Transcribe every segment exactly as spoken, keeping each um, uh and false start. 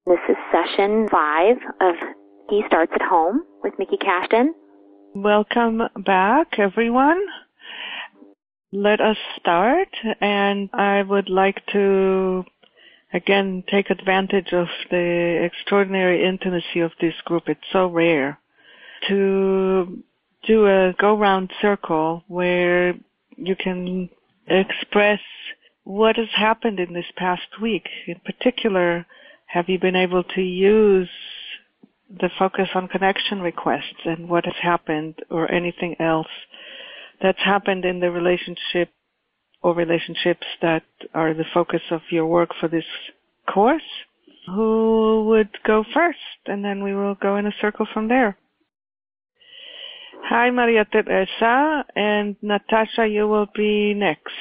This is session five of He Starts at Home with Mickey Cashton. Welcome back, everyone. Let us start, and I would like to, again, take advantage of the extraordinary intimacy of this group. It's so rare to do a go-round circle where you can express what has happened in this past week. In particular, have you been able to use the focus on connection requests and what has happened or anything else that's happened in the relationship or relationships that are the focus of your work for this course? Who would go first? And then we will go in a circle from there. Hi, Maria Teresa, and Natasha, you will be next.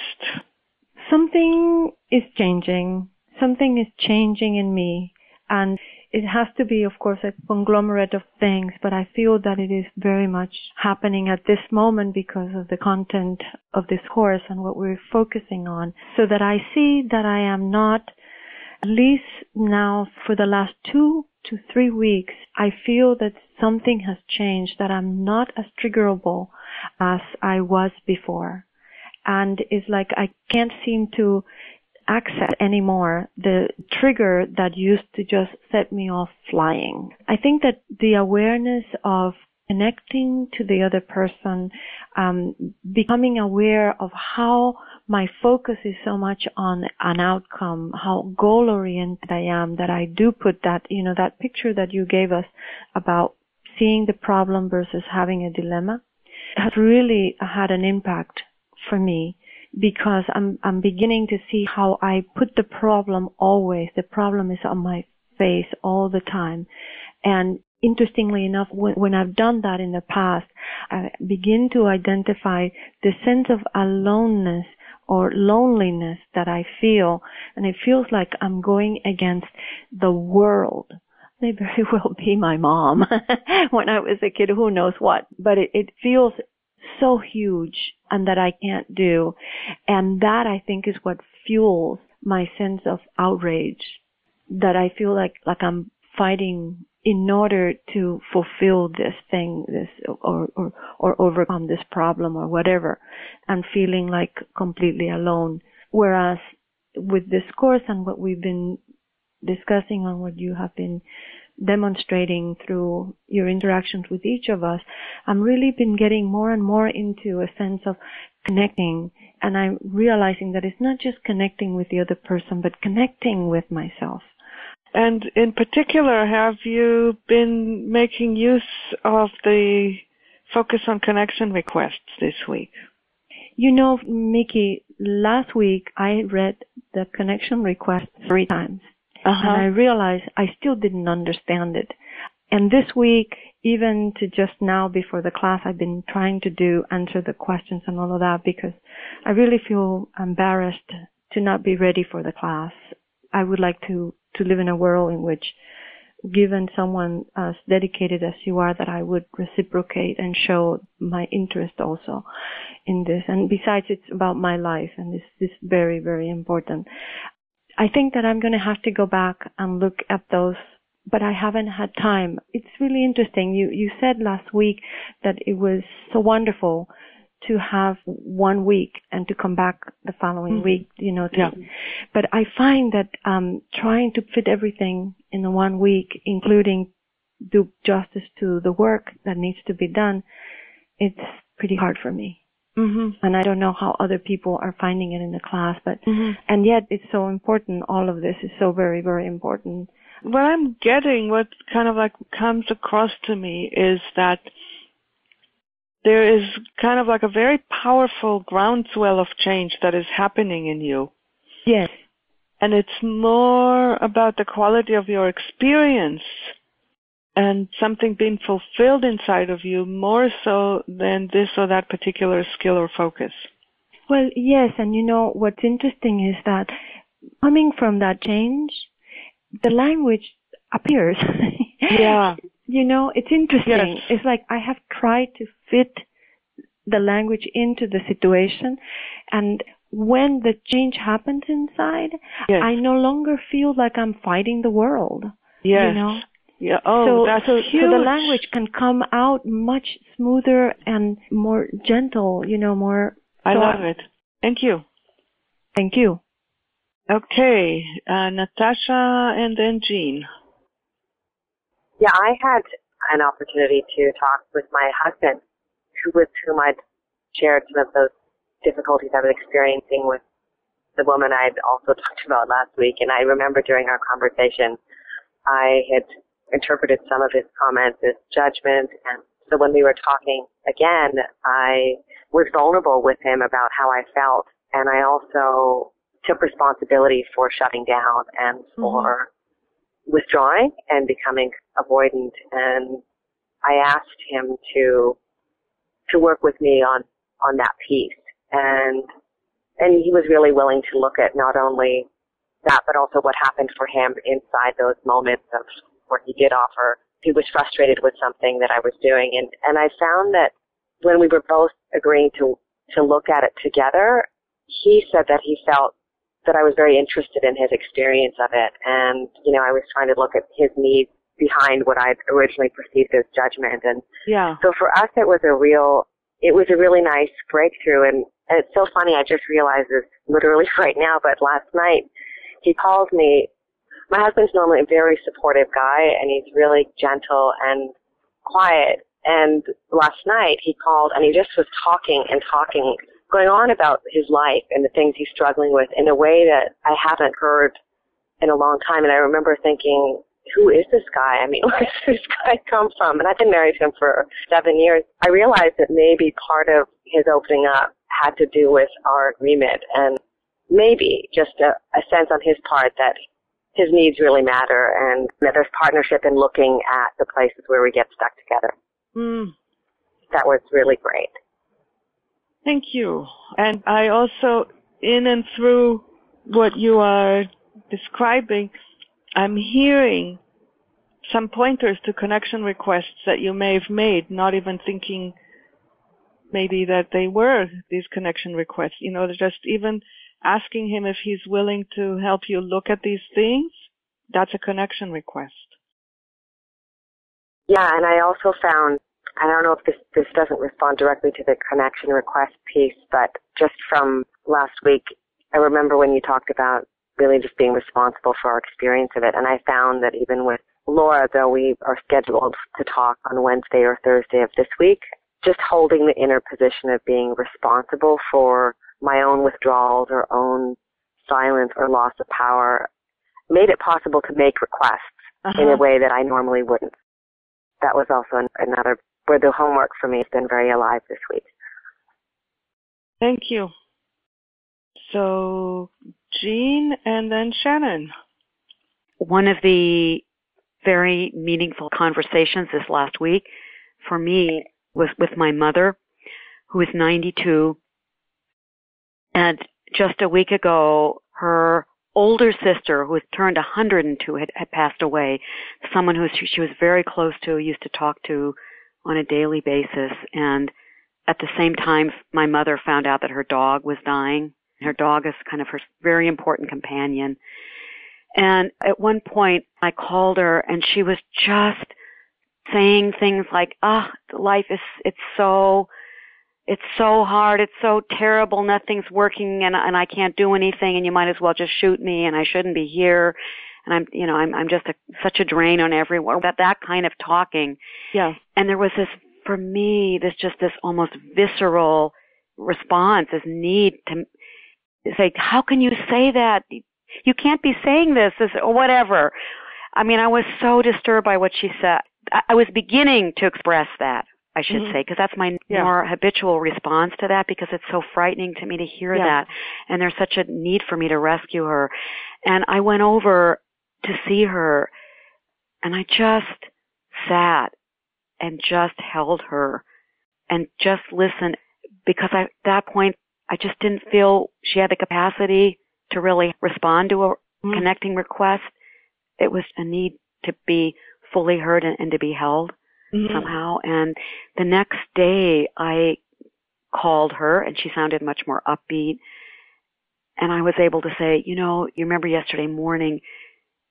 Something is changing. Something is changing in me, and it has to be, of course, a conglomerate of things, but I feel that it is very much happening at this moment because of the content of this course and what we're focusing on, so that I see that I am not, at least now for the last two to three weeks, I feel that something has changed, that I'm not as triggerable as I was before. And it's like I can't seem to access anymore the trigger that used to just set me off flying. I think that the awareness of connecting to the other person, um, becoming aware of how my focus is so much on an outcome, how goal-oriented I am, that I do put that, you know, that picture that you gave us about seeing the problem versus having a dilemma has really had an impact for me. Because I'm I'm beginning to see how I put the problem always. The problem is on my face all the time. And interestingly enough, when, when I've done that in the past, I begin to identify the sense of aloneness or loneliness that I feel. And it feels like I'm going against the world. May very well be my mom when I was a kid, who knows what. But it, it feels so huge and that I can't do. And that, I think, is what fuels my sense of outrage, that I feel like, like I'm fighting in order to fulfill this thing, this, or, or, or overcome this problem or whatever, and feeling like completely alone. Whereas with this course and what we've been discussing and what you have been demonstrating through your interactions with each of us, I'm really been getting more and more into a sense of connecting, and I'm realizing that it's not just connecting with the other person, but connecting with myself. And in particular, have you been making use of the focus on connection requests this week? You know, Mickey, last week I read the connection request three times. Uh-huh. And I realized I still didn't understand it. And this week, even to just now before the class, I've been trying to do, answer the questions and all of that, because I really feel embarrassed to not be ready for the class. I would like to, to live in a world in which, given someone as dedicated as you are, that I would reciprocate and show my interest also in this. And besides, it's about my life, and this is very, very important. I think that I'm going to have to go back and look at those, but I haven't had time. It's really interesting. You you said last week that it was so wonderful to have one week and to come back the following mm-hmm. week, you know. To, yeah. But I find that um trying to fit everything in the one week, including do justice to the work that needs to be done, it's pretty hard for me. Mm-hmm. And I don't know how other people are finding it in the class, but mm-hmm. and yet it's so important. All of this is so very, very important. What I'm getting, what kind of like comes across to me, is that there is kind of like a very powerful groundswell of change that is happening in you. Yes. And it's more about the quality of your experience and something being fulfilled inside of you more so than this or that particular skill or focus. Well, yes, and you know, what's interesting is that coming from that change, the language appears. Yeah. You know, it's interesting. Yes. It's like I have tried to fit the language into the situation, and when the change happens inside, yes. I no longer feel like I'm fighting the world. Yes. You know? Yeah. Oh, so, that's so, huge. so the language can come out much smoother and more gentle, you know, more... I so love it. Thank you. Thank you. Okay. Uh, Natasha and then Jean. Yeah, I had an opportunity to talk with my husband, who with whom I'd shared some of those difficulties I was experiencing with the woman I'd also talked about last week. And I remember during our conversation, I had interpreted some of his comments as judgment. And so when we were talking again, I was vulnerable with him about how I felt. And I also took responsibility for shutting down and for mm-hmm. withdrawing and becoming avoidant. And I asked him to to work with me on, on that piece. And and he was really willing to look at not only that, but also what happened for him inside those moments of where he did offer. He was frustrated with something that I was doing. And, and I found that when we were both agreeing to, to look at it together, he said that he felt that I was very interested in his experience of it. And, you know, I was trying to look at his needs behind what I'd originally perceived as judgment. And yeah. so for us, it was a real, it was a really nice breakthrough. And, and it's so funny, I just realized this literally right now, but last night he calls me. My husband's normally a very supportive guy, and he's really gentle and quiet. And last night he called, and he just was talking and talking, going on about his life and the things he's struggling with in a way that I haven't heard in a long time. And I remember thinking, who is this guy? I mean, where does this guy come from? And I've been married to him for seven years. I realized that maybe part of his opening up had to do with our agreement, and maybe just a, a sense on his part that his needs really matter, and that there's partnership in looking at the places where we get stuck together. Mm. That was really great. Thank you. And I also, in and through what you are describing, I'm hearing some pointers to connection requests that you may have made, not even thinking maybe that they were these connection requests. You know, just even asking him if he's willing to help you look at these things, that's a connection request. Yeah, and I also found, I don't know if this, this doesn't respond directly to the connection request piece, but just from last week, I remember when you talked about really just being responsible for our experience of it. And I found that even with Laura, though we are scheduled to talk on Wednesday or Thursday of this week, just holding the inner position of being responsible for my own withdrawals or own silence or loss of power made it possible to make requests uh-huh. in a way that I normally wouldn't. That was also another, where the homework for me has been very alive this week. Thank you. So, Jean and then Shannon. One of the very meaningful conversations this last week for me was with my mother, who is ninety-two. And just a week ago, her older sister, who has turned one hundred two, had, had passed away. Someone who she, she was very close to, used to talk to on a daily basis. And at the same time, my mother found out that her dog was dying. Her dog is kind of her very important companion. And at one point, I called her, and she was just saying things like, "Ah, oh, life is, it's so, it's so hard, it's so terrible, nothing's working, and, and I can't do anything, and you might as well just shoot me, and I shouldn't be here, and I'm, you know, I'm, I'm just a, such a drain on everyone." That, that kind of talking. Yeah. And there was this, for me, this just this almost visceral response, this need to say, "How can you say that? You can't be saying this," this or whatever. I mean, I was so disturbed by what she said. I was beginning to express that, I should mm-hmm. say, because that's my yeah. more habitual response to that, because it's so frightening to me to hear yeah. that. And there's such a need for me to rescue her. And I went over to see her, and I just sat and just held her and just listened, because I, at that point, I just didn't feel she had the capacity to really respond to a mm-hmm. connecting request. It was a need to be fully heard and, and to be held mm-hmm. somehow. And the next day I called her, and she sounded much more upbeat. And I was able to say, "You know, you remember yesterday morning,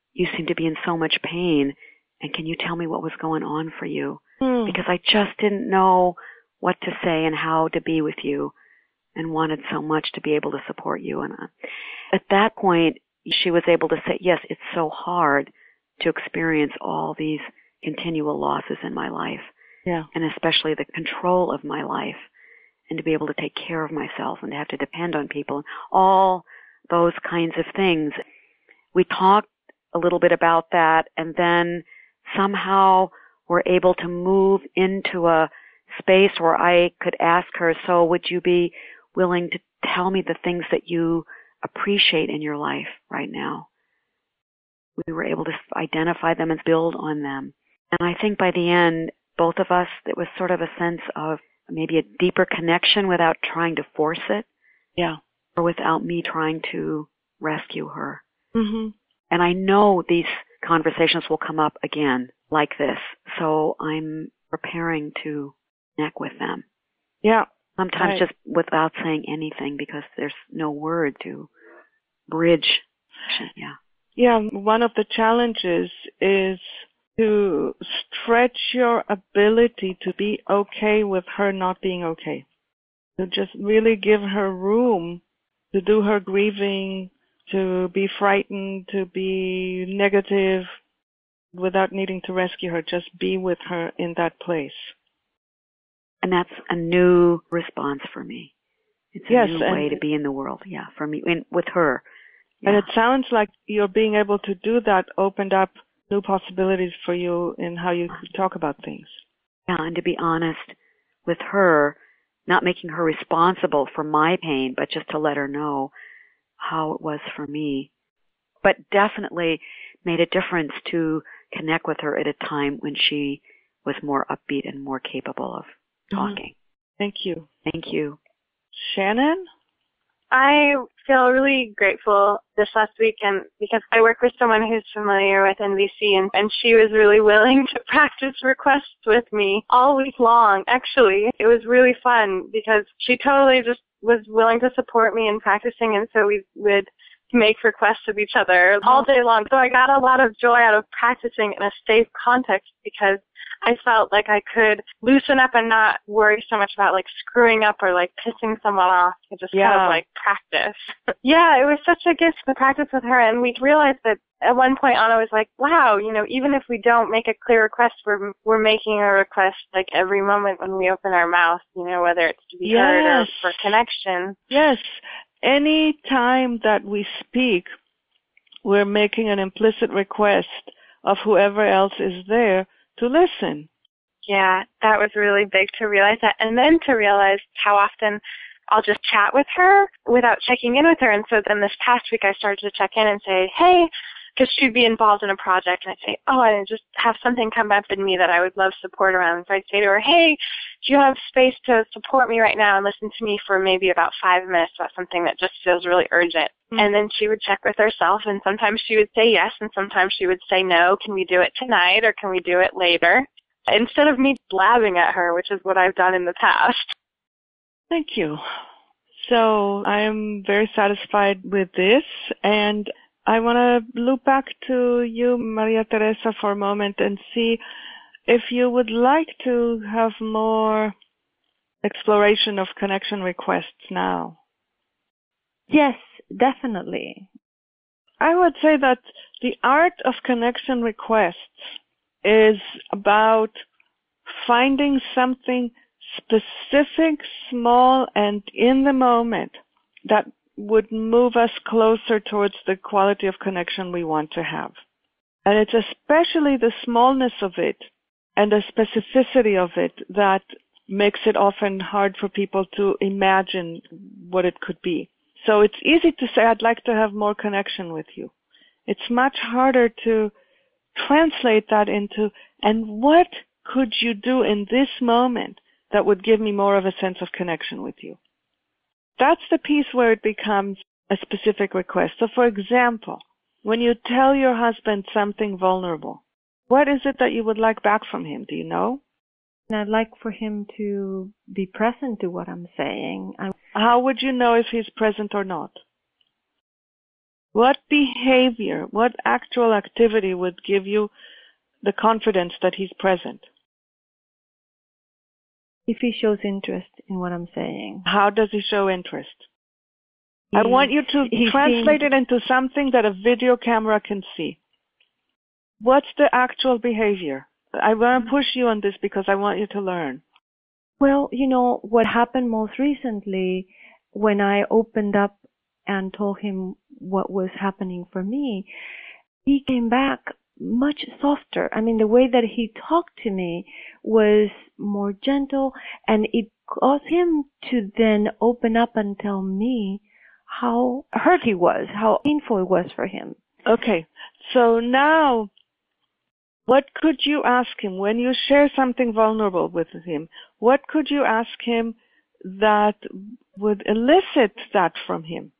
you seem to be in so much pain, and can you tell me what was going on for you? Mm. Because I just didn't know what to say and how to be with you, and wanted so much to be able to support you. And at that point, she was able to say, yes, it's so hard to experience all these continual losses in my life, Yeah. and especially the control of my life, and to be able to take care of myself and to have to depend on people, all those kinds of things. We talked a little bit about that, and then somehow we're able to move into a space where I could ask her, so would you be willing to tell me the things that you appreciate in your life right now? We were able to identify them and build on them. And I think by the end, both of us, it was sort of a sense of maybe a deeper connection without trying to force it. Yeah. Or without me trying to rescue her. Mm-hmm. And I know these conversations will come up again like this, so I'm preparing to connect with them. Yeah. Sometimes right. just without saying anything, because there's no word to bridge. Yeah. Yeah, one of the challenges is to stretch your ability to be okay with her not being okay. To just really give her room to do her grieving, to be frightened, to be negative, without needing to rescue her. Just be with her in that place. And that's a new response for me. It's a yes, new way to be in the world, yeah, for me, in, with her. Yeah. And it sounds like you're being able to do that opened up new possibilities for you in how you could talk about things. Yeah, and to be honest with her, not making her responsible for my pain, but just to let her know how it was for me. But definitely made a difference to connect with her at a time when she was more upbeat and more capable of talking. Mm-hmm. Thank you. Thank you. Shannon? I feel really grateful this last weekend because I work with someone who's familiar with N V C, and, and she was really willing to practice requests with me all week long. Actually, it was really fun because she totally just was willing to support me in practicing, and so we would make requests of each other all day long. So I got a lot of joy out of practicing in a safe context because I felt like I could loosen up and not worry so much about like screwing up or like pissing someone off. It just yeah. kind of like practice. Yeah, it was such a gift to practice with her, and we realized that at one point Anna was like, wow, you know, even if we don't make a clear request, we're we're making a request like every moment when we open our mouth, you know, whether it's to be yes. heard or for connection. Yes. Any time that we speak, we're making an implicit request of whoever else is there to listen. Yeah, that was really big to realize that. And then to realize how often I'll just chat with her without checking in with her. And so then this past week I started to check in and say, hey, because she'd be involved in a project, and I'd say, oh, I just have something come up in me that I would love support around. So I'd say to her, hey, do you have space to support me right now and listen to me for maybe about five minutes about something that just feels really urgent? Mm-hmm. And then she would check with herself, and sometimes she would say yes, and sometimes she would say no. Can we do it tonight, or can we do it later? Instead of me blabbing at her, which is what I've done in the past. Thank you. So I'm very satisfied with this, and I want to loop back to you, Maria Teresa, for a moment and see if you would like to have more exploration of connection requests now. Yes, definitely. I would say that the art of connection requests is about finding something specific, small, and in the moment that would move us closer towards the quality of connection we want to have. And it's especially the smallness of it and the specificity of it that makes it often hard for people to imagine what it could be. So it's easy to say, I'd like to have more connection with you. It's much harder to translate that into, and what could you do in this moment that would give me more of a sense of connection with you? That's the piece where it becomes a specific request. So, for example, when you tell your husband something vulnerable, what is it that you would like back from him? Do you know? I'd like for him to be present to what I'm saying. I... How would you know if he's present or not? What behavior, what actual activity would give you the confidence that he's present? If he shows interest in what I'm saying. How does he show interest? He, I want you to translate seems, it into something that a video camera can see. What's the actual behavior? I want to push you on this because I want you to learn. Well, you know, what happened most recently when I opened up and told him what was happening for me, he came back much softer. I mean, the way that he talked to me was more gentle, and it caused him to then open up and tell me how hurt he was, how painful it was for him. Okay, so now what could you ask him when you share something vulnerable with him? What could you ask him that would elicit that from him?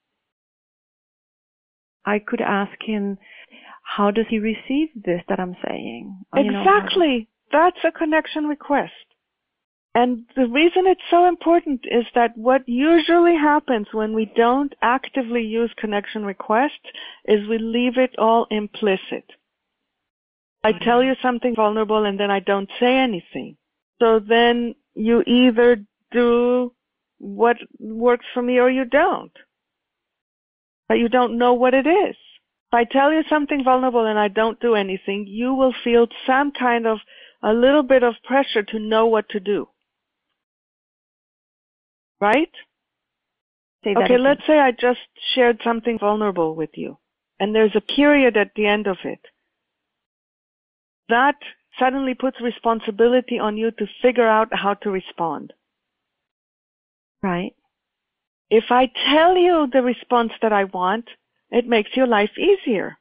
I could ask him, how does he receive this that I'm saying? Exactly. You know, that's a connection request. And the reason it's so important is that what usually happens when we don't actively use connection requests is we leave it all implicit. I tell you something vulnerable and then I don't say anything. So then you either do what works for me or you don't. But you don't know what it is. If I tell you something vulnerable and I don't do anything, you will feel some kind of, a little bit of pressure to know what to do. Right? Say that okay, again. Let's say I just shared something vulnerable with you, and there's a period at the end of it. That suddenly puts responsibility on you to figure out how to respond. Right. If I tell you the response that I want, it makes your life easier.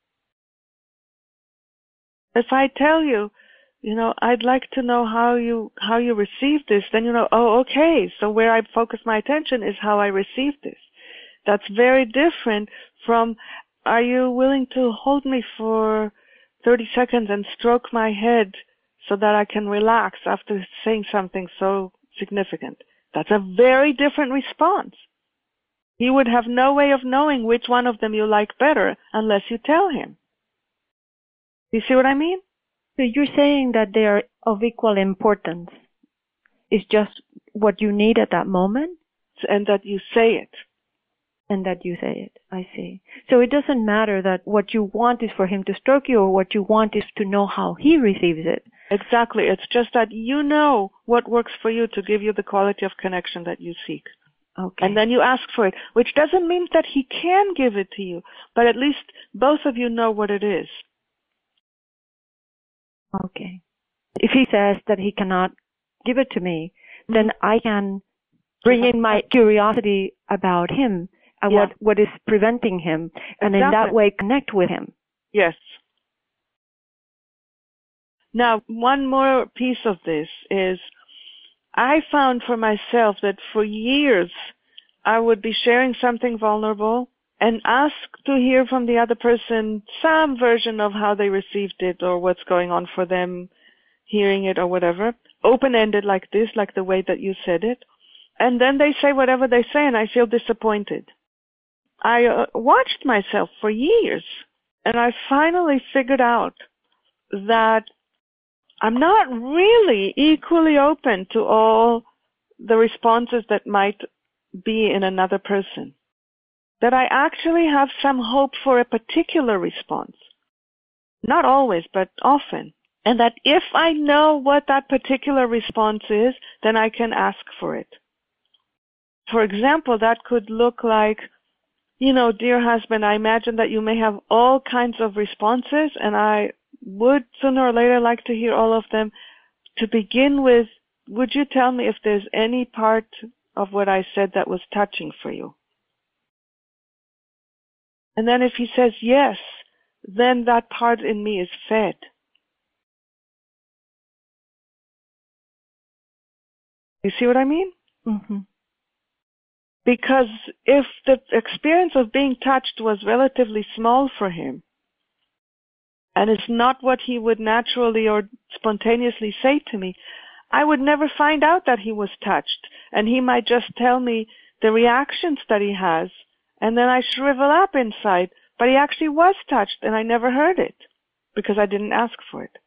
If I tell you, you know, I'd like to know how you how you receive this, then you know, oh, okay, so where I focus my attention is how I receive this. That's very different from, are you willing to hold me for thirty seconds and stroke my head so that I can relax after saying something so significant? That's a very different response. He would have no way of knowing which one of them you like better unless you tell him. You see what I mean? So you're saying that they are of equal importance. It's just what you need at that moment? And that you say it. And that you say it. I see. So it doesn't matter that what you want is for him to stroke you, or what you want is to know how he receives it. Exactly. It's just that you know what works for you to give you the quality of connection that you seek. Okay. And then you ask for it, which doesn't mean that he can give it to you, but at least both of you know what it is. Okay. If he says that he cannot give it to me, mm-hmm. then I can bring in my curiosity about him and yeah. what, what is preventing him, and exactly. in that way connect with him. Yes. Now, one more piece of this is, I found for myself that for years I would be sharing something vulnerable and ask to hear from the other person some version of how they received it or what's going on for them hearing it or whatever, open-ended like this, like the way that you said it. And then they say whatever they say and I feel disappointed. I uh, watched myself for years and I finally figured out that I'm not really equally open to all the responses that might be in another person. That I actually have some hope for a particular response. Not always, but often. And that if I know what that particular response is, then I can ask for it. For example, that could look like, you know, dear husband, I imagine that you may have all kinds of responses, and I would sooner or later like to hear all of them. To begin with, would you tell me if there's any part of what I said that was touching for you? And then if he says yes, then that part in me is fed. You see what I mean? Mm-hmm. Because if the experience of being touched was relatively small for him, and it's not what he would naturally or spontaneously say to me, I would never find out that he was touched. And he might just tell me the reactions that he has, And then I shrivel up inside. But he actually was touched, and I never heard it because I didn't ask for it.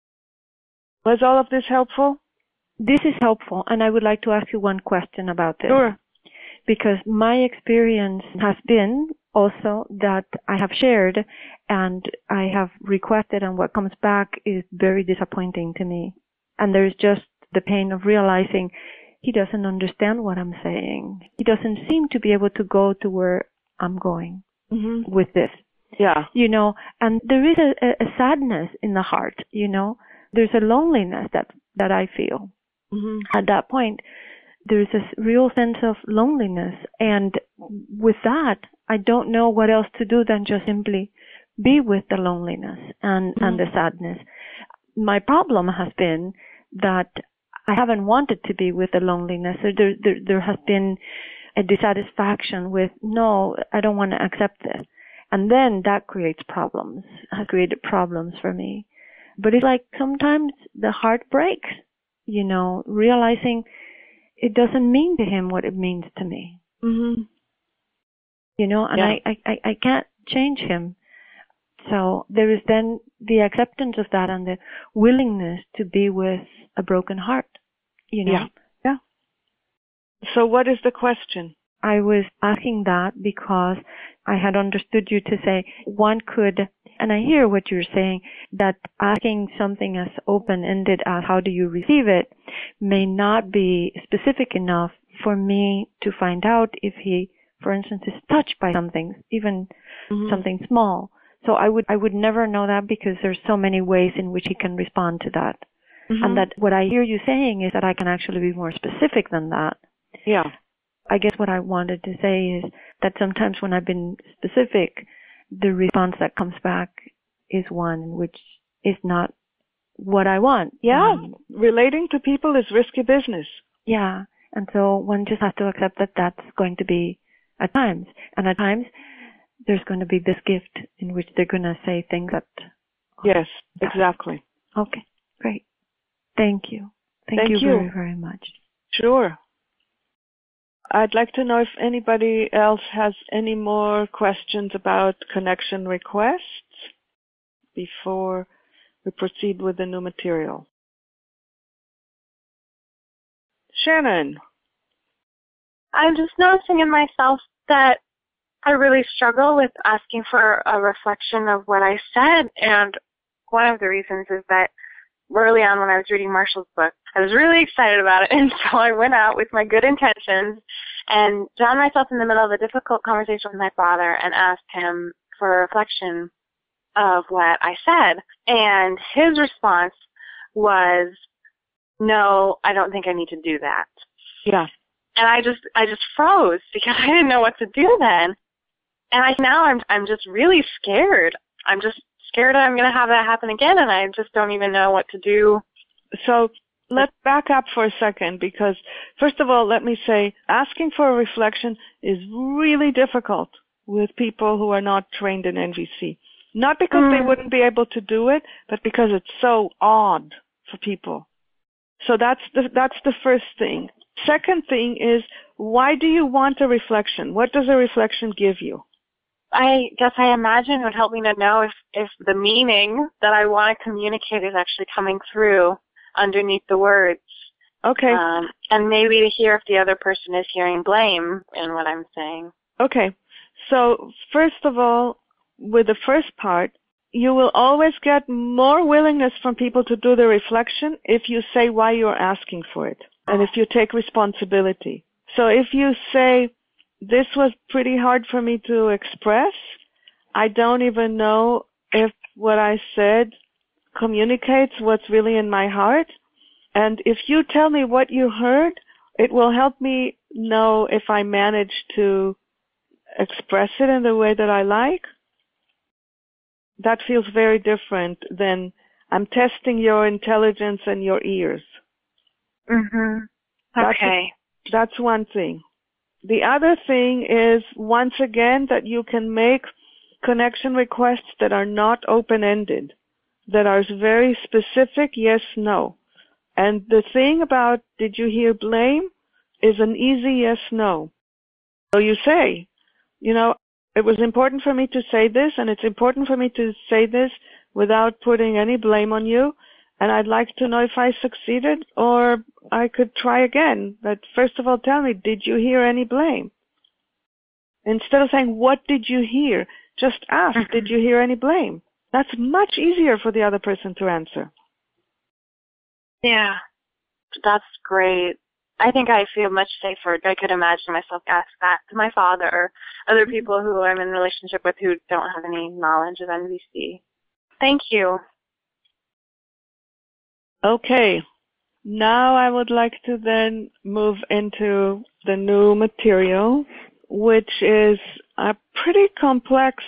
Was all of this helpful? This is helpful, and I would like to ask you one question about this. Sure. Because my experience has been also that I have shared and I have requested, and what comes back is very disappointing to me. And there's just the pain of realizing he doesn't understand what I'm saying. He doesn't seem to be able to go to where I'm going mm-hmm. with this. Yeah. You know, and there is a, a sadness in the heart, you know. There's a loneliness that, that I feel. Mm-hmm. At that point, there's a real sense of loneliness. And with that, I don't know what else to do than just simply be with the loneliness and, mm-hmm. and the sadness. My problem has been that I haven't wanted to be with the loneliness. There, there, there has been a dissatisfaction with, no, I don't want to accept this. And then that creates problems, has created problems for me. But it's like sometimes the heart breaks, you know, realizing it doesn't mean to him what it means to me. Mm-hmm. You know, and yeah. I, I, I can't change him. So there is then the acceptance of that and the willingness to be with a broken heart, you know. Yeah. Yeah. So what is the question? I was asking that because I had understood you to say one could, and I hear what you're saying, that asking something as open-ended as how do you receive it may not be specific enough for me to find out if he, for instance, is touched by something, even mm-hmm. something small. So I would I would never know that because there's so many ways in which he can respond to that. Mm-hmm. And that what I hear you saying is that I can actually be more specific than that. Yeah. I guess what I wanted to say is that sometimes when I've been specific, the response that comes back is one which is not what I want. Yeah. Um, relating to people is risky business. Yeah. And so one just has to accept that that's going to be at times. And at times, there's going to be this gift in which they're going to say things that... Yes, exactly. Okay, great. Thank you. Thank, Thank you, you very, very much. Sure. I'd like to know if anybody else has any more questions about connection requests before we proceed with the new material. Shannon. I'm just noticing in myself that I really struggle with asking for a reflection of what I said, and one of the reasons is that early on when I was reading Marshall's book, I was really excited about it, and so I went out with my good intentions and found myself in the middle of a difficult conversation with my father and asked him for a reflection of what I said. And his response was, no, I don't think I need to do that. Yeah. And I just I just froze because I didn't know what to do then. And I now I'm I'm just really scared. I'm just scared I'm going to have that happen again, and I just don't even know what to do. So let's back up for a second because, first of all, let me say asking for a reflection is really difficult with people who are not trained in N V C. Not because mm. they wouldn't be able to do it, but because it's so odd for people. So that's the, that's the first thing. Second thing is, why do you want a reflection? What does a reflection give you? I guess I imagine it would help me to know if, if the meaning that I want to communicate is actually coming through underneath the words. Okay. Um, and maybe to hear if the other person is hearing blame in what I'm saying. Okay. So first of all, with the first part, you will always get more willingness from people to do the reflection if you say why you're asking for it and if you take responsibility. So if you say, this was pretty hard for me to express, I don't even know if what I said communicates what's really in my heart, and if you tell me what you heard, it will help me know if I managed to express it in the way that I like. That feels very different than I'm testing your intelligence and your ears. Mhm. Okay. That's, that's one thing. The other thing is, once again, that you can make connection requests that are not open-ended, that are very specific, yes, no. And the thing about did you hear blame is an easy yes, no. So you say, you know, it was important for me to say this, and it's important for me to say this without putting any blame on you. And I'd like to know if I succeeded or I could try again. But first of all, tell me, did you hear any blame? Instead of saying, what did you hear? Just ask, mm-hmm. Did you hear any blame? That's much easier for the other person to answer. Yeah, that's great. I think I feel much safer. I could imagine myself ask that to my father or other people who I'm in a relationship with who don't have any knowledge of N V C. Thank you. Okay. Now I would like to then move into the new material, which is a pretty complex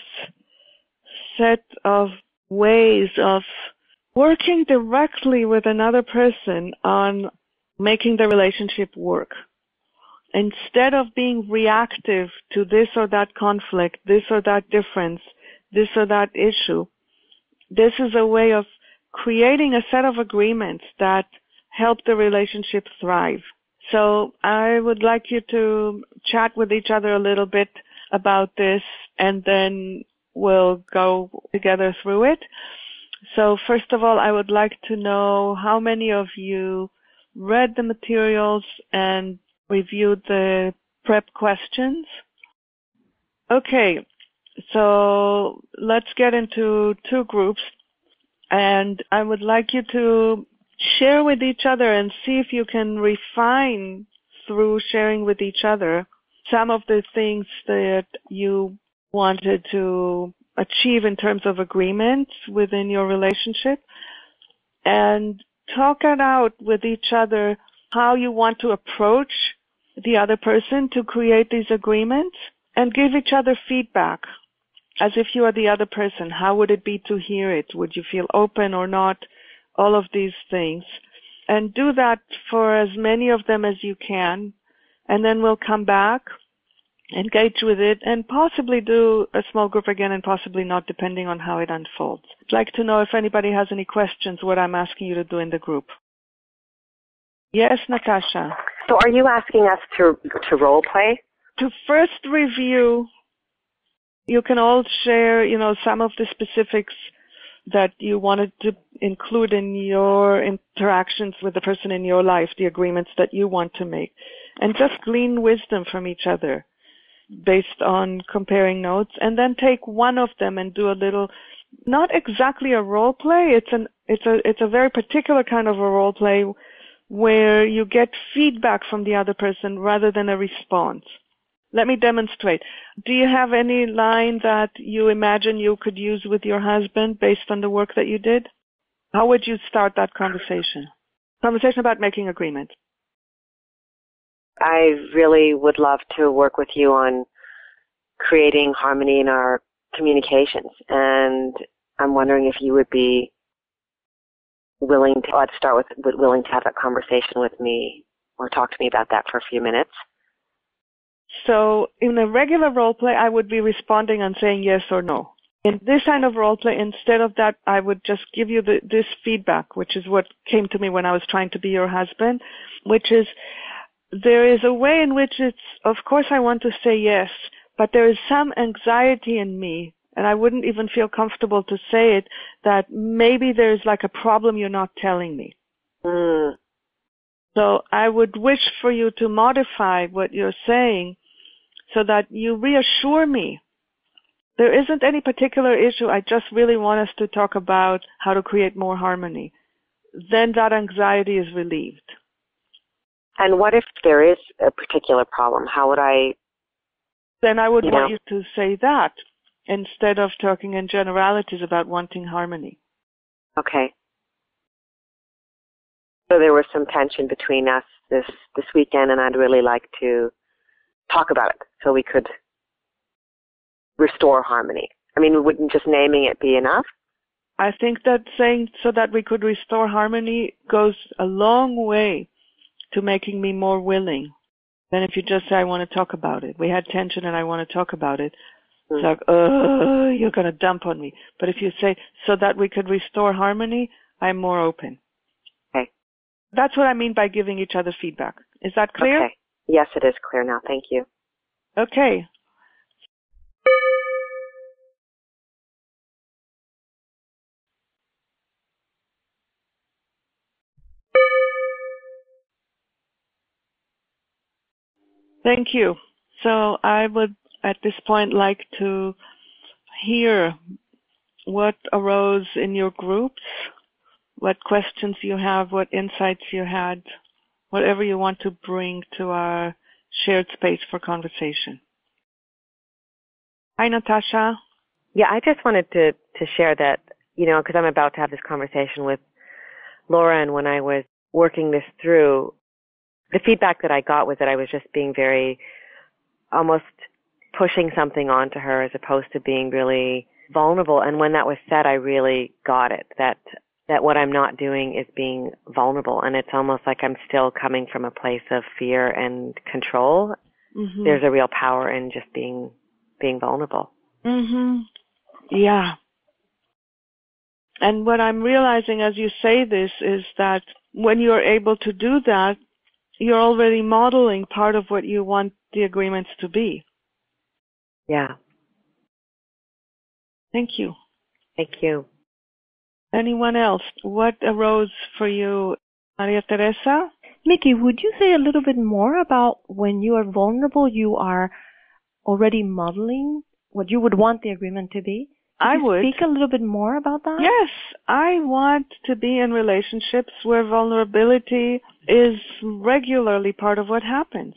set of ways of working directly with another person on making the relationship work. Instead of being reactive to this or that conflict, this or that difference, this or that issue, this is a way of creating a set of agreements that help the relationship thrive. So I would like you to chat with each other a little bit about this, and then we'll go together through it. So first of all, I would like to know how many of you read the materials and reviewed the prep questions. Okay, so let's get into two groups, and I would like you to share with each other and see if you can refine through sharing with each other some of the things that you wanted to achieve in terms of agreements within your relationship, and talk it out with each other how you want to approach the other person to create these agreements, and give each other feedback as if you are the other person. How would it be to hear it? Would you feel open or not? All of these things. And do that for as many of them as you can, and then we'll come back, engage with it, and possibly do a small group again, and possibly not, depending on how it unfolds. I'd like to know if anybody has any questions, what I'm asking you to do in the group. Yes, Natasha? So are you asking us to to role play? To first review, you can all share, you know, some of the specifics that you wanted to include in your interactions with the person in your life, the agreements that you want to make, and just glean wisdom from each other based on comparing notes, and then take one of them and do a little, not exactly a role play, it's an it's a it's a very particular kind of a role play where you get feedback from the other person rather than a response. Let me demonstrate. Do you have any line that you imagine you could use with your husband based on the work that you did? How would you start that conversation? Conversation about making agreements. I really would love to work with you on creating harmony in our communications, and I'm wondering if you would be willing to, let's start with, with willing to have that conversation with me, or talk to me about that for a few minutes. So in a regular role play, I would be responding and saying yes or no. In this kind of role play, instead of that, I would just give you the, this feedback, which is what came to me when I was trying to be your husband, which is there is a way in which it's, of course I want to say yes, but there is some anxiety in me, and I wouldn't even feel comfortable to say it, that maybe there's like a problem you're not telling me. Mm. So I would wish for you to modify what you're saying so that you reassure me. There isn't any particular issue. I just really want us to talk about how to create more harmony. Then that anxiety is relieved. And what if there is a particular problem? How would I... Then I would you want know? you to say that instead of talking in generalities about wanting harmony. Okay. So there was some tension between us this, this weekend, and I'd really like to talk about it so we could restore harmony. I mean, wouldn't just naming it be enough? I think that saying so that we could restore harmony goes a long way to making me more willing than if you just say, I want to talk about it. We had tension and I want to talk about it. Mm. It's like, oh, you're going to dump on me. But if you say, so that we could restore harmony, I'm more open. Okay. That's what I mean by giving each other feedback. Is that clear? Okay. Yes, it is clear now. Thank you. Okay. Thank you. So I would at this point like to hear what arose in your groups, what questions you have, what insights you had, whatever you want to bring to our shared space for conversation. Hi, Natasha. Yeah, I just wanted to, to share that, you know, because I'm about to have this conversation with Laura, and when I was working this through, the feedback that I got was that I was just being very, almost pushing something onto her as opposed to being really vulnerable. And when that was said, I really got it, that that what I'm not doing is being vulnerable. And it's almost like I'm still coming from a place of fear and control. Mm-hmm. There's a real power in just being being vulnerable. Mm-hmm. Yeah. And what I'm realizing as you say this is that when you're able to do that, you're already modeling part of what you want the agreements to be. Yeah. Thank you. Thank you. Anyone else? What arose for you, Maria Teresa? Mickey, would you say a little bit more about when you are vulnerable, you are already modeling what you would want the agreement to be? Could I you would. speak a little bit more about that? Yes, I want to be in relationships where vulnerability is regularly part of what happens.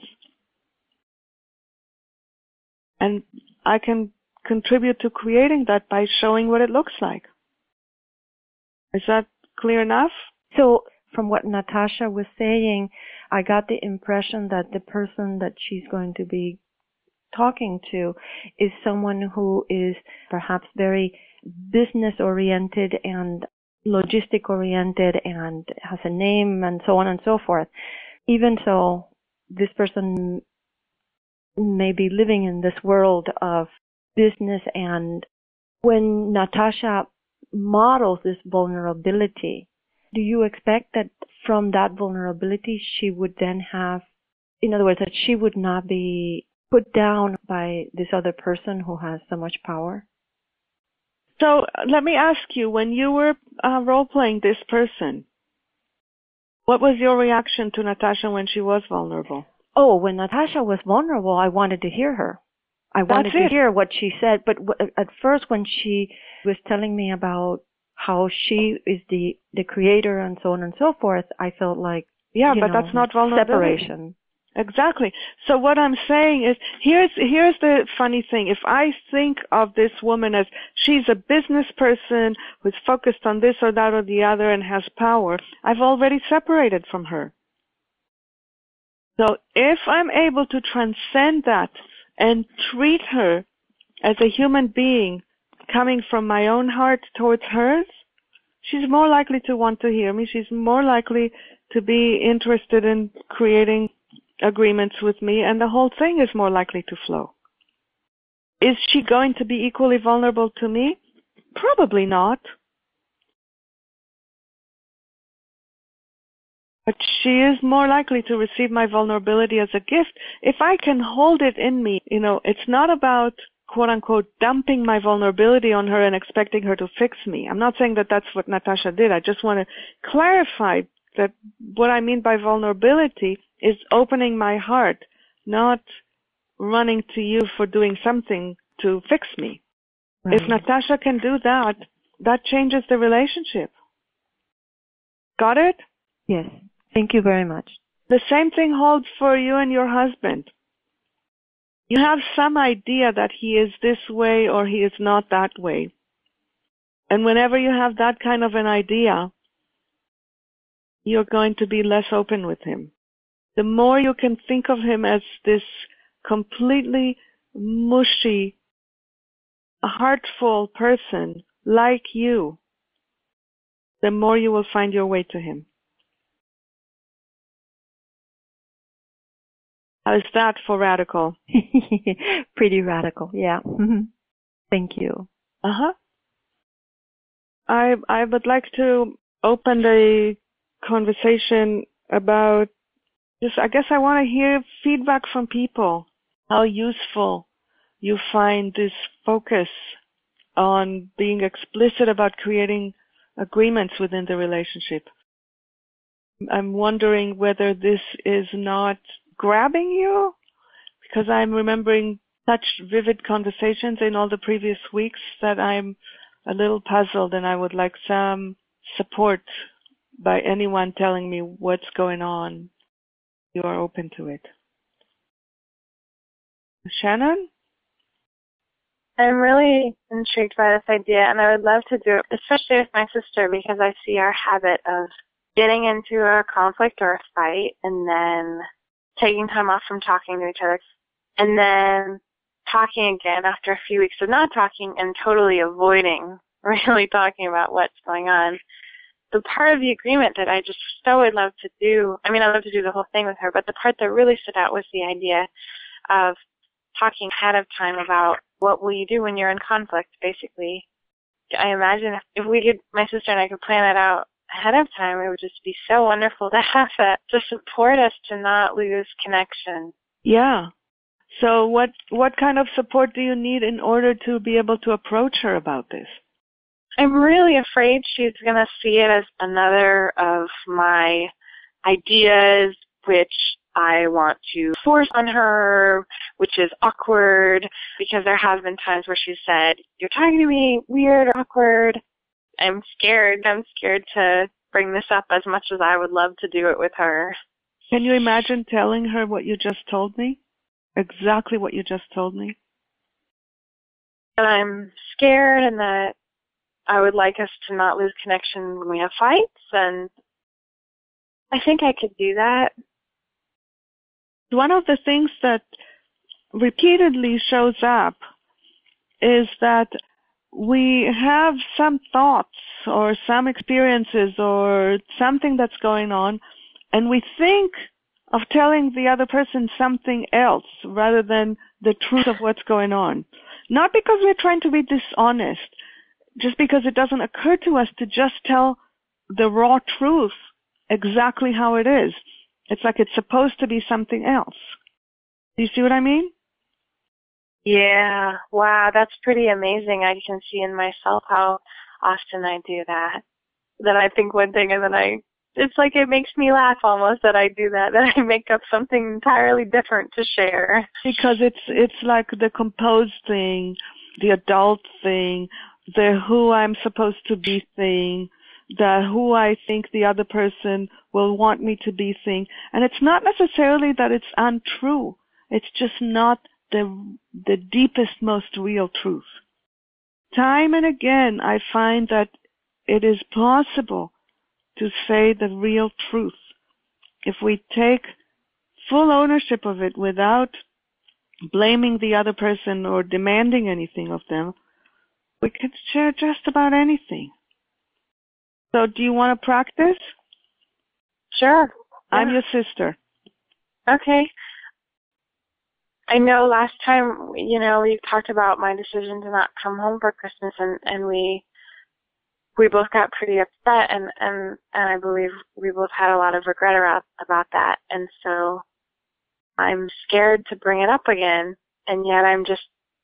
And I can contribute to creating that by showing what it looks like. Is that clear enough? So, from what Natasha was saying, I got the impression that the person that she's going to be talking to is someone who is perhaps very business oriented and logistic oriented and has a name and so on and so forth. Even so, this person may be living in this world of business, and when Natasha models this vulnerability, do you expect that from that vulnerability she would then have, in other words, that she would not be put down by this other person who has so much power? So let me ask you, when you were uh, role-playing this person, what was your reaction to Natasha when she was vulnerable? Oh, when Natasha was vulnerable, I wanted to hear her. I wanted That's to it. hear what she said. But w- at first, when she was telling me about how she is the, the creator and so on and so forth, I felt like, yeah, you but know, that's not vulnerability. Separation. Exactly. So what I'm saying is, here's here's the funny thing. If I think of this woman as she's a business person who's focused on this or that or the other and has power, I've already separated from her. So if I'm able to transcend that and treat her as a human being coming from my own heart towards hers, she's more likely to want to hear me. She's more likely to be interested in creating agreements with me, and the whole thing is more likely to flow. Is she going to be equally vulnerable to me? Probably not. But she is more likely to receive my vulnerability as a gift if I can hold it in me. You know, it's not about, quote unquote, dumping my vulnerability on her and expecting her to fix me. I'm not saying that that's what Natasha did. I just want to clarify that what I mean by vulnerability is opening my heart, not running to you for doing something to fix me. Right. If Natasha can do that, that changes the relationship. Got it? Yes. Thank you very much. The same thing holds for you and your husband. You have some idea that he is this way or he is not that way. And whenever you have that kind of an idea, you're going to be less open with him. The more you can think of him as this completely mushy, heartful person like you, the more you will find your way to him. How's that for radical? Pretty radical, yeah. Thank you. Uh-huh. I I would like to open the conversation about just, I guess I want to hear feedback from people, how useful you find this focus on being explicit about creating agreements within the relationship. I'm wondering whether this is not grabbing you, because I'm remembering such vivid conversations in all the previous weeks that I'm a little puzzled, and I would like some support by anyone telling me what's going on. You are open to it. Shannon? I'm really intrigued by this idea, and I would love to do it, especially with my sister, because I see our habit of getting into a conflict or a fight and then taking time off from talking to each other, and then talking again after a few weeks of not talking and totally avoiding really talking about what's going on. The part of the agreement that I just so would love to do, I mean, I'd love to do the whole thing with her, but the part that really stood out was the idea of talking ahead of time about what will you do when you're in conflict, basically. I imagine if, if we could, my sister and I could plan it out ahead of time, it would just be so wonderful to have that to support us to not lose connection. Yeah. So what what kind of support do you need in order to be able to approach her about this? I'm really afraid she's going to see it as another of my ideas, which I want to force on her, which is awkward, because there have been times where she said, "You're talking to me weird or awkward." I'm scared. I'm scared to bring this up as much as I would love to do it with her. Can you imagine telling her what you just told me? Exactly what you just told me? That I'm scared and that I would like us to not lose connection when we have fights, and I think I could do that. One of the things that repeatedly shows up is that we have some thoughts or some experiences or something that's going on, and we think of telling the other person something else rather than the truth of what's going on. Not because we're trying to be dishonest, just because it doesn't occur to us to just tell the raw truth exactly how it is. It's like it's supposed to be something else. Do you see what I mean? Yeah. Wow, that's pretty amazing. I can see in myself how often I do that. That I think one thing and then I, it's like it makes me laugh almost that I do that, that I make up something entirely different to share. Because it's it's like the composed thing, the adult thing, the who I'm supposed to be thing, the who I think the other person will want me to be thing. And it's not necessarily that it's untrue. It's just not the the deepest, most real truth. Time and again, I find that it is possible to say the real truth if we take full ownership of it without blaming the other person or demanding anything of them. We can share just about anything. So do you want to practice? Sure. I'm yeah. your sister. Okay. I know last time, you know, we talked about my decision to not come home for Christmas, and, and we we both got pretty upset, and, and, and I believe we both had a lot of regret about, about that. And so I'm scared to bring it up again, and yet I'm just,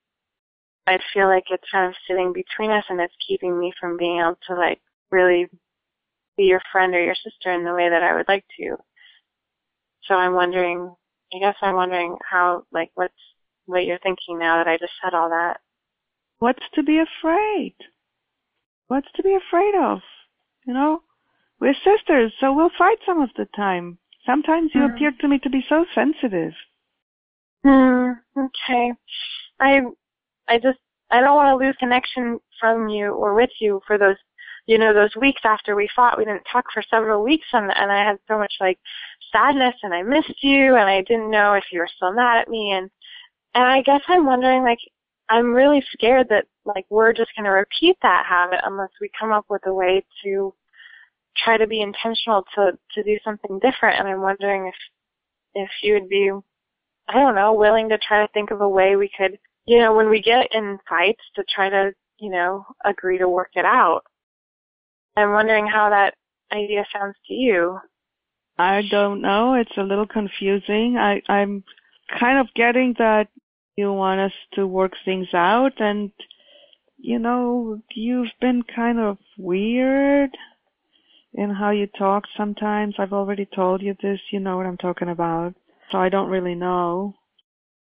I feel like it's kind of sitting between us, and it's keeping me from being able to, like, really be your friend or your sister in the way that I would like to. So I'm wondering, I guess I'm wondering how, like, what's, what you're thinking now that I just said all that. What's to be afraid? What's to be afraid of? You know, we're sisters, so we'll fight some of the time. Sometimes you mm. appear to me to be so sensitive. Hmm, okay. I, I just, I don't want to lose connection from you or with you for those, you know, those weeks after we fought. We didn't talk for several weeks, and, and I had so much, like, sadness, and I missed you, and I didn't know if you were still mad at me, and, and I guess I'm wondering, like, I'm really scared that, like, we're just going to repeat that habit unless we come up with a way to try to be intentional to, to do something different. And I'm wondering if, if you would be, I don't know, willing to try to think of a way we could, you know, when we get in fights, to try to, you know, agree to work it out. I'm wondering how that idea sounds to you. I don't know. It's a little confusing. I, I'm kind of getting that you want us to work things out, and, you know, you've been kind of weird in how you talk sometimes. I've already told you this. You know what I'm talking about. So I don't really know.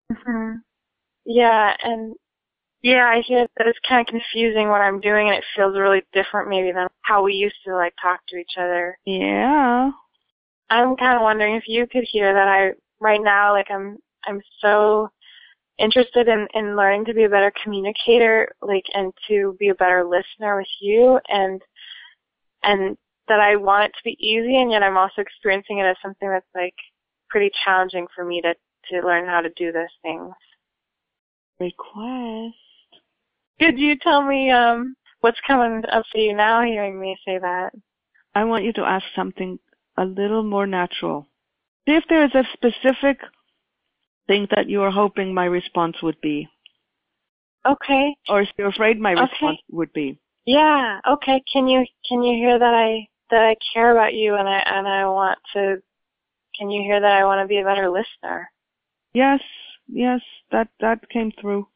Mm-hmm. Yeah, and yeah, I hear that it's kind of confusing what I'm doing, and it feels really different maybe than how we used to like talk to each other. Yeah. I'm kind of wondering if you could hear that I right now, like I'm I'm so interested in, in learning to be a better communicator, like, and to be a better listener with you, and and that I want it to be easy, and yet I'm also experiencing it as something that's like pretty challenging for me to to learn how to do those things. Request. Could you tell me um what's coming up for you now, hearing me say that? I want you to ask something a little more natural. See if there is a specific thing that you are hoping my response would be. Okay. Or if you're afraid my Okay. response would be. Yeah. Okay. Can you can you hear that I that I care about you, and I and I want to? Can you hear that I want to be a better listener? Yes. Yes. That that came through.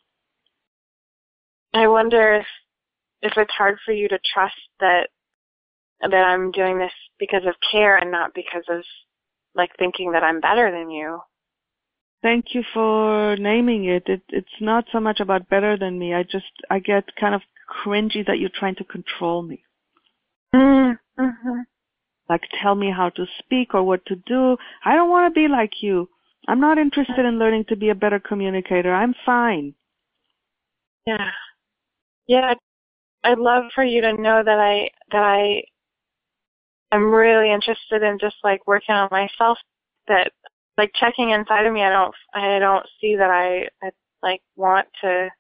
I wonder if if it's hard for you to trust that that I'm doing this because of care and not because of like thinking that I'm better than you. Thank you for naming it. it. It's not so much about better than me. I just, I get kind of cringy that you're trying to control me. Mm-hmm. Like tell me how to speak or what to do. I don't want to be like you. I'm not interested in learning to be a better communicator. I'm fine. Yeah. Yeah. I'd love for you to know that I, that I am really interested in just like working on myself, that like checking inside of me, I don't, I don't see that I, I like want to,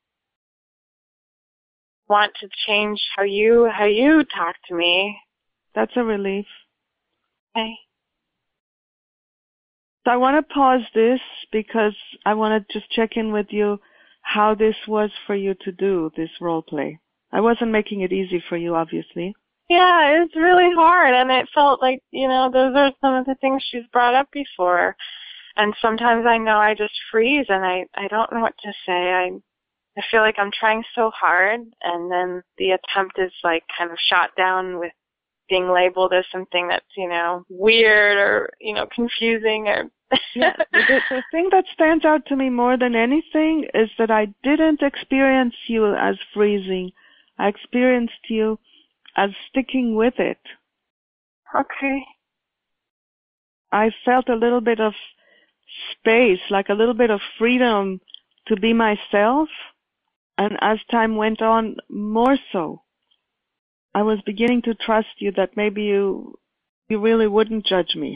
want to change how you, how you talk to me. That's a relief. Okay. So I want to pause this because I want to just check in with you how this was for you to do, this role play. I wasn't making it easy for you, obviously. Yeah, it's really hard, and it felt like, you know, those are some of the things she's brought up before. And sometimes I know I just freeze, and I, I don't know what to say. I I feel like I'm trying so hard, and then the attempt is, like, kind of shot down with being labeled as something that's, you know, weird or, you know, confusing or... Yeah, the, the thing that stands out to me more than anything is that I didn't experience you as freezing. I experienced you as sticking with it. Okay. I felt a little bit of space, like a little bit of freedom to be myself, and as time went on, more so. I was beginning to trust you that maybe you you really wouldn't judge me.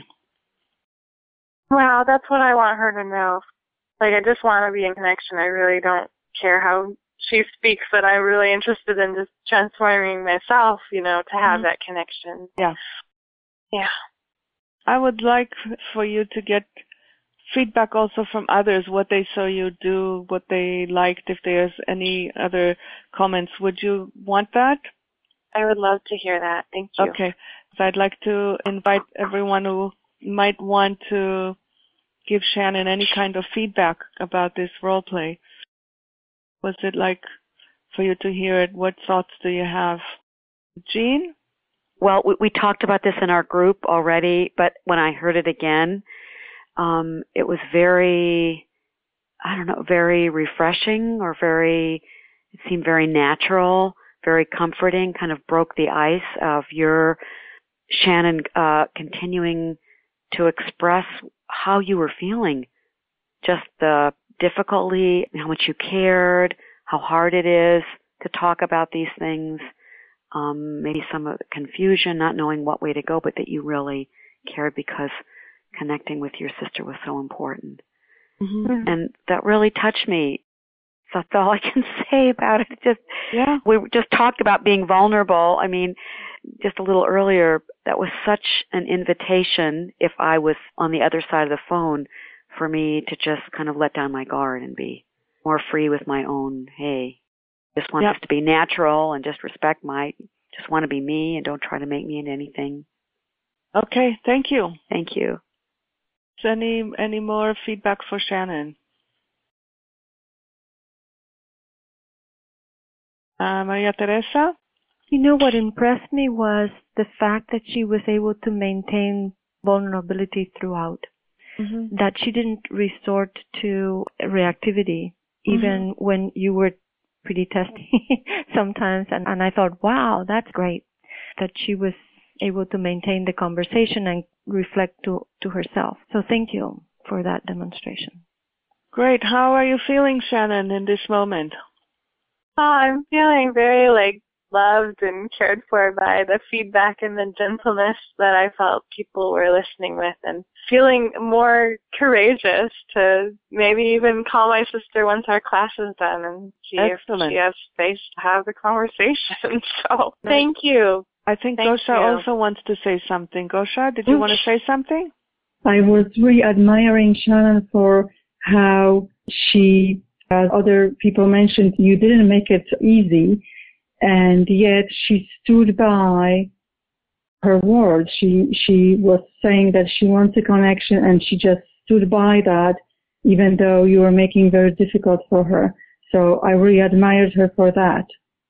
Well, that's what I want her to know. Like, I just want to be in connection. I really don't care how she speaks, but I'm really interested in just transforming myself, you know, to have mm-hmm. that connection. Yeah. Yeah. I would like for you to get feedback also from others, what they saw you do, what they liked, if there's any other comments. Would you want that? I would love to hear that. Thank you. Okay. So I'd like to invite everyone who might want to give Shannon any kind of feedback about this role play. Was it like for you to hear it? What thoughts do you have? Jean? Well, we, we talked about this in our group already, but when I heard it again, um, it was very, I don't know, very refreshing or very, it seemed very natural, very comforting, kind of broke the ice of your, Shannon, uh, continuing to express how you were feeling, just the difficulty, how much you cared, how hard it is to talk about these things, um, maybe some of the confusion, not knowing what way to go, but that you really cared because connecting with your sister was so important. Mm-hmm. And that really touched me. So that's all I can say about it. Just, yeah. We just talked about being vulnerable. I mean, just a little earlier, that was such an invitation, if I was on the other side of the phone, for me to just kind of let down my guard and be more free with my own, hey, just want yep. this to be natural and just respect my, just want to be me and don't try to make me into anything. Okay, thank you. Thank you. Any, any more feedback for Shannon? Uh, Maria Teresa? You know, what impressed me was the fact that she was able to maintain vulnerability throughout. mm-hmm. that she didn't resort to reactivity, even mm-hmm. when you were pretty testy sometimes. And, and I thought, wow, that's great that she was able to maintain the conversation and reflect to, to herself. So thank you for that demonstration. Great. How are you feeling, Shannon, in this moment? Oh, I'm feeling very, like, loved and cared for by the feedback and the gentleness that I felt people were listening with, and feeling more courageous to maybe even call my sister once our class is done and see Excellent. If she has space to have the conversation. So thank you. I think thank Gosha you. also wants to say something. Gosha, did you Oops. want to say something? I was really admiring Shannon for how she, as other people mentioned, you didn't make it easy. And yet she stood by her words. She she was saying that she wants a connection, and she just stood by that, even though you were making it very difficult for her. So I really admired her for that.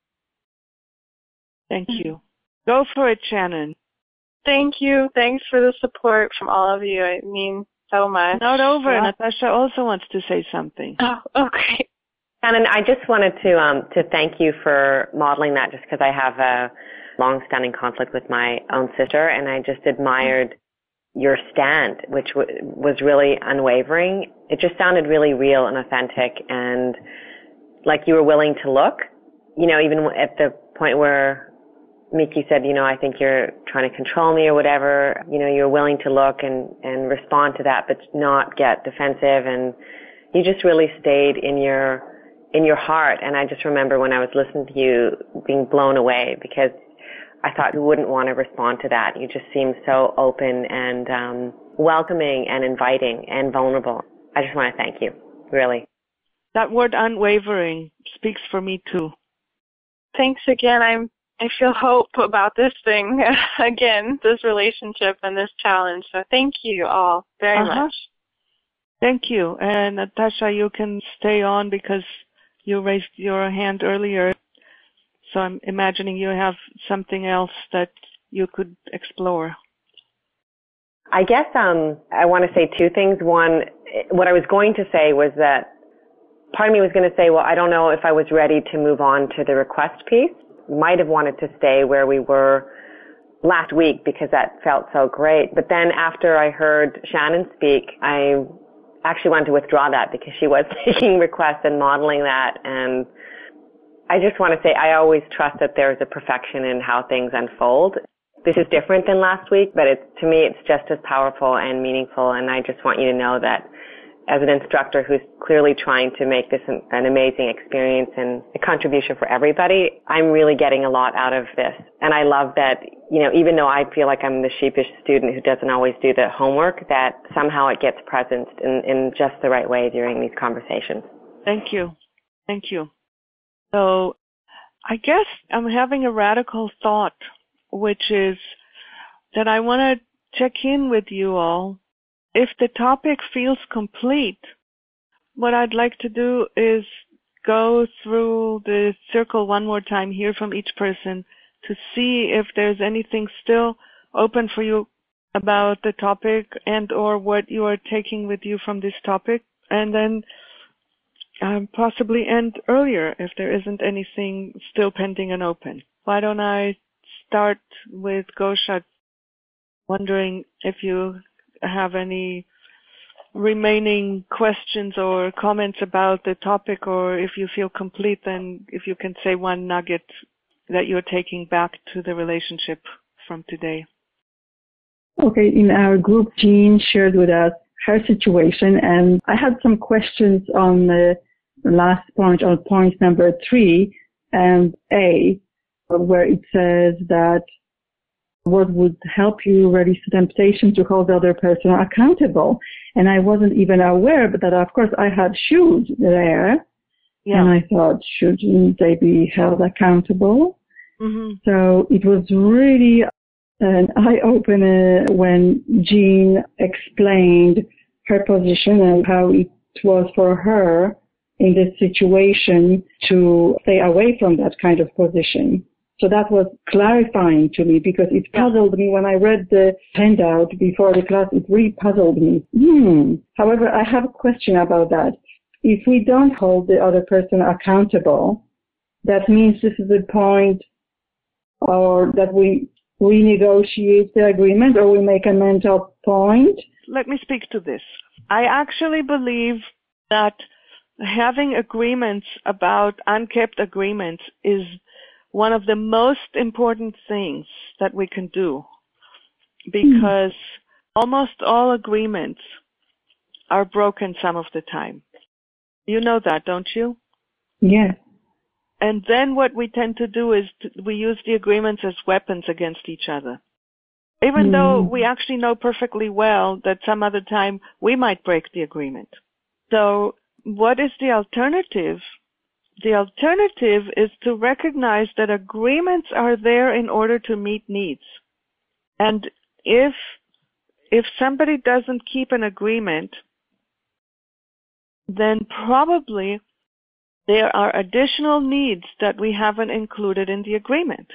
Thank you. Go for it, Shannon. Thank you. Thanks for the support from all of you. It means so much. Not over. Yeah. Natasha also wants to say something. Oh, okay. Shannon, I just wanted to um, to thank you for modeling that, just because I have a long-standing conflict with my own sister, and I just admired your stand, which w- was really unwavering. It just sounded really real and authentic, and like you were willing to look, you know, even at the point where Miki said, you know, I think you're trying to control me or whatever, you know, you're willing to look and, and respond to that, but not get defensive, and you just really stayed in your in your heart. And I just remember when I was listening to you being blown away, because I thought you wouldn't want to respond to that. You just seemed so open and um, welcoming and inviting and vulnerable. I just want to thank you, really. That word unwavering speaks for me too. Thanks again. I'm, I feel hope about this thing, again, this relationship and this challenge. So thank you all very uh-huh. much. Thank you. And Natasha, you can stay on because you raised your hand earlier, so I'm imagining you have something else that you could explore. I guess um, I want to say two things. One, what I was going to say was that part of me was going to say, well, I don't know if I was ready to move on to the request piece. Might have wanted to stay where we were last week because that felt so great. But then after I heard Shannon speak, I actually wanted to withdraw that because she was taking requests and modeling that. And I just want to say I always trust that there's a perfection in how things unfold. This is different than last week, but it's, to me, it's just as powerful and meaningful. And I just want you to know that as an instructor who's clearly trying to make this an, an amazing experience and a contribution for everybody, I'm really getting a lot out of this. And I love that, you know, even though I feel like I'm the sheepish student who doesn't always do the homework, that somehow it gets present in, in just the right way during these conversations. Thank you. Thank you. So I guess I'm having a radical thought, which is that I want to check in with you all. If the topic feels complete, what I'd like to do is go through the circle one more time, hear from each person to see if there's anything still open for you about the topic and or what you are taking with you from this topic, and then um, possibly end earlier if there isn't anything still pending and open. Why don't I start with Gosha, wondering if you have any remaining questions or comments about the topic, or if you feel complete, then if you can say one nugget that you're taking back to the relationship from today. Okay, in our group, Jean shared with us her situation, and I had some questions on the last point, on point number three and A, where it says that what would help you resist temptation to hold the other person accountable. And I wasn't even aware, but that of course I had shoes there. Yeah. And I thought, shouldn't they be held accountable? Mm-hmm. So it was really an eye-opener when Jean explained her position and how it was for her in this situation to stay away from that kind of position. So that was clarifying to me because it puzzled me when I read the handout before the class. It really puzzled me. Hmm. However, I have a question about that. If we don't hold the other person accountable, that means this is the point or that we renegotiate the agreement or we make a mental point. Let me speak to this. I actually believe that having agreements about unkept agreements is one of the most important things that we can do, because mm. almost all agreements are broken some of the time. You know that, don't you? Yes. And then what we tend to do is to, we use the agreements as weapons against each other. Even mm. though we actually know perfectly well that some other time we might break the agreement. So what is the alternative? The alternative is to recognize that agreements are there in order to meet needs. And if if somebody doesn't keep an agreement, then probably there are additional needs that we haven't included in the agreement.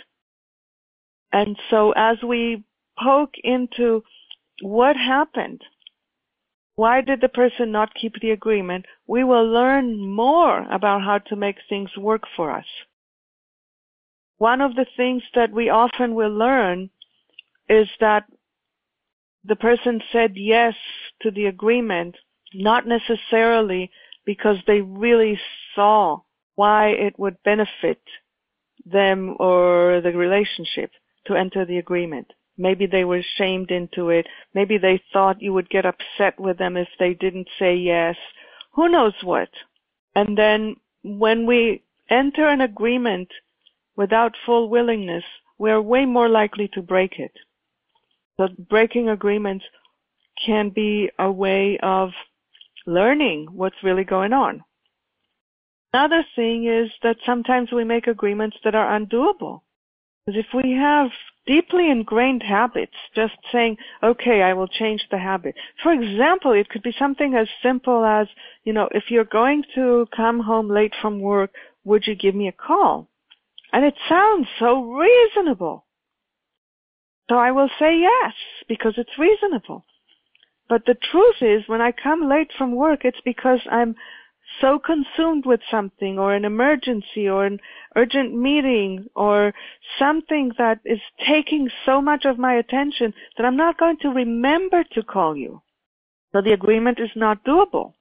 And so as we poke into what happened, why did the person not keep the agreement, we will learn more about how to make things work for us. One of the things that we often will learn is that the person said yes to the agreement, not necessarily because they really saw why it would benefit them or the relationship to enter the agreement. Maybe they were shamed into it. Maybe they thought you would get upset with them if they didn't say yes. Who knows what? And then when we enter an agreement without full willingness, we're way more likely to break it. So breaking agreements can be a way of learning what's really going on. Another thing is that sometimes we make agreements that are undoable. Because if we have deeply ingrained habits, just saying, okay, I will change the habit. For example, it could be something as simple as, you know, if you're going to come home late from work, would you give me a call? And it sounds so reasonable. So I will say yes, because it's reasonable. But the truth is, when I come late from work, it's because I'm so consumed with something or an emergency or an urgent meeting or something that is taking so much of my attention that I'm not going to remember to call you. So the agreement is not doable.